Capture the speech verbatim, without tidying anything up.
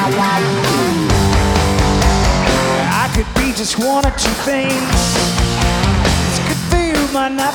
I could be just one or two things. It's good for you, might not